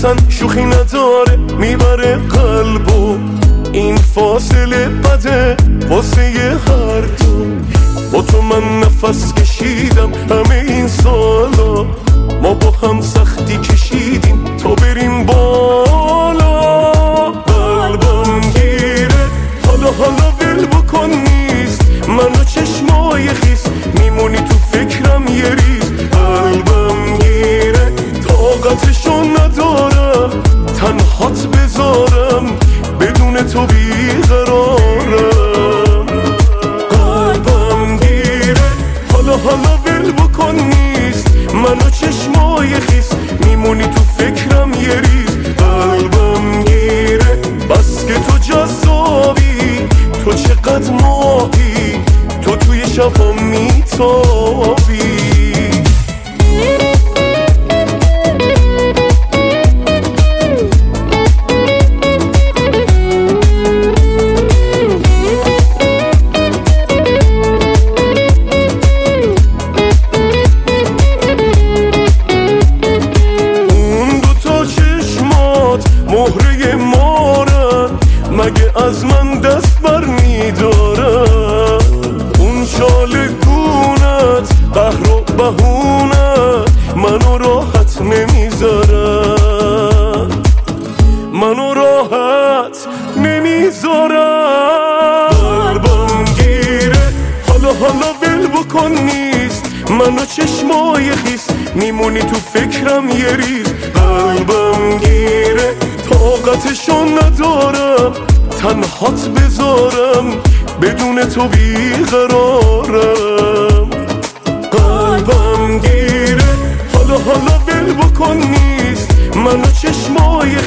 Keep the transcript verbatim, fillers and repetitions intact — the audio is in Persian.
اصلا شوخی نداره میبره قلبو. این فاصله بده واسه هر دو. با تو من نفس کشیدم همه این سالا، ما با هم سختی کشیدیم تا بریم بالا. قلبم گیره حالا حالا ول بکن نیست، منو چشمای خیس میمونی تو فکرم یه ریز. قلبم گیره طاقتشو ندارم تنهات بذارم، بدون تو بیقرارم. قلبم گیره حالا حالا ول بکن نیست، منو چشمای خیس میمونی تو فکرم یه ریز. قلبم گیره بس که تو جذابی، تو چقدر ماهی، تو توی شبا میتابی. مهره مارن مگه از من دست بر میدارن؟ اون چاله گونت قهر و بهونت منو راحت نمیذارن، منو راحت نمیذارن. قلبم گیره حالا حالا ول بکن نیست، منو چشمای خیس میمونی تو فکرم یه ریز. قلبم گیره طاقتشو ندارم تنهات بذارم، بدون تو بیقرارم. قلبم گیره حالا حالا ول بکن نیست، منو چشمای